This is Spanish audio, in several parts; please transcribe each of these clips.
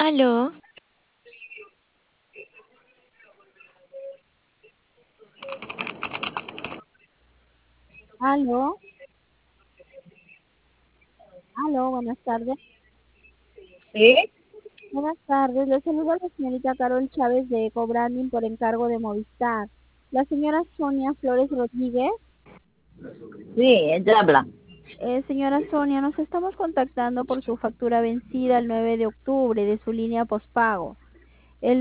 Aló, Aló, aló, buenas tardes. Sí, Buenas tardes, le saluda la señorita Carol Chávez de Ecobranding por encargo de Movistar. La señora Sonia Flores Rodríguez. sí, ella habla. Señora Sonia, nos estamos contactando por su factura vencida el 9 de octubre de su línea postpago, el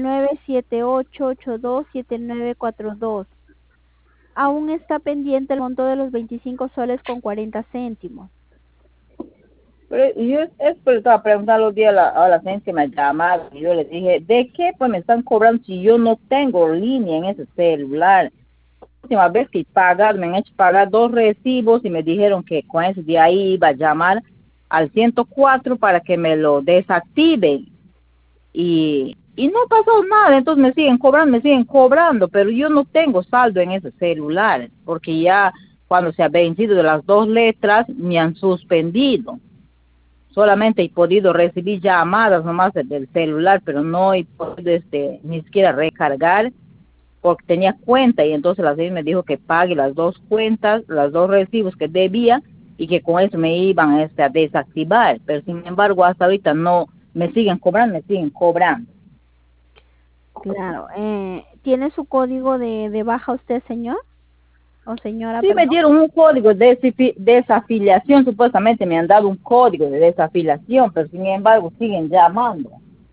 978827942. Aún está pendiente el monto de los 25 soles con 40 céntimos. Pero yo es por estaba preguntando los días a la gente que me llamaba y yo les dije, ¿de qué pues me están cobrando si yo no tengo línea en ese celular? La última vez que pagar, me han hecho pagar 2 recibos y me dijeron que con ese día ahí iba a llamar al 104 para que me lo desactiven. Y no pasó nada, entonces me siguen cobrando, pero yo no tengo saldo en ese celular, porque ya cuando se ha vencido de las 2 letras me han suspendido. Solamente he podido recibir llamadas nomás del celular, pero no he podido ni siquiera recargar porque tenía cuenta y entonces la señora me dijo que pague las 2 cuentas, los 2 recibos que debía y que con eso me iban a desactivar, pero sin embargo hasta ahorita no me siguen cobrando, me siguen cobrando. Claro, ¿tiene su código de baja usted, señor? O señora, Sí me perdón. dieron un código de desafiliación, supuestamente me han dado un código de desafiliación, pero sin embargo siguen llamando.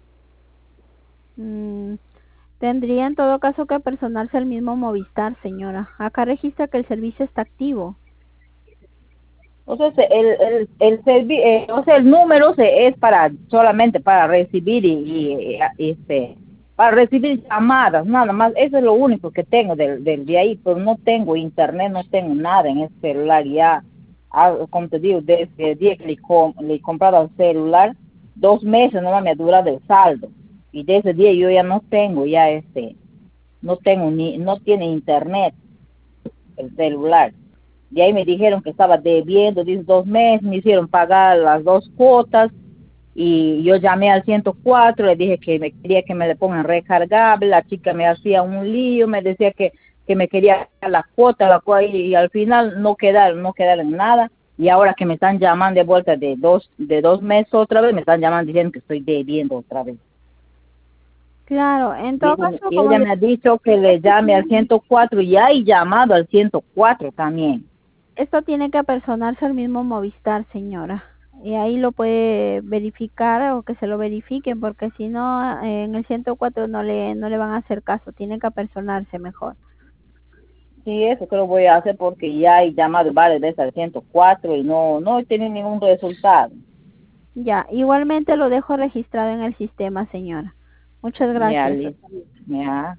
Mm, Tendría en todo caso que personarse al mismo Movistar, señora. Acá registra que el servicio está activo. Entonces o sea, el número es para solamente para recibir para recibir llamadas, nada más. Eso es lo único que tengo del de ahí, pero no tengo internet, no tengo nada en ese celular ya. Como te digo, desde el día que le he comprado el celular, 2 meses nomás me ha durado el saldo. Y desde ese día yo ya no tengo, ya no tengo no tiene internet el celular. De ahí me dijeron que estaba debiendo, dice 2 meses, me hicieron pagar las 2 cuotas y yo llamé al 104, le dije que me quería que me le pongan recargable, la chica me hacía un lío, me decía que me quería la cuota, y al final no quedaron en nada y ahora que me están llamando de vuelta de dos meses otra vez, me están llamando diciendo que estoy debiendo otra vez. Claro, en Y todo ella, caso, y como ella le me ha dicho que le llame al 104 y ya he llamado al 104 también. esto tiene que personarse al mismo Movistar, señora. Y ahí lo puede verificar o que se lo verifiquen, porque si no, en el 104 no le van a hacer caso. Tiene que personarse mejor. Sí, eso creo voy a hacer porque ya he llamado varias veces al 104 y no he tenido ningún resultado. Ya, igualmente lo dejo registrado en el sistema, señora. Muchas Ya, gracias. listo. Ya.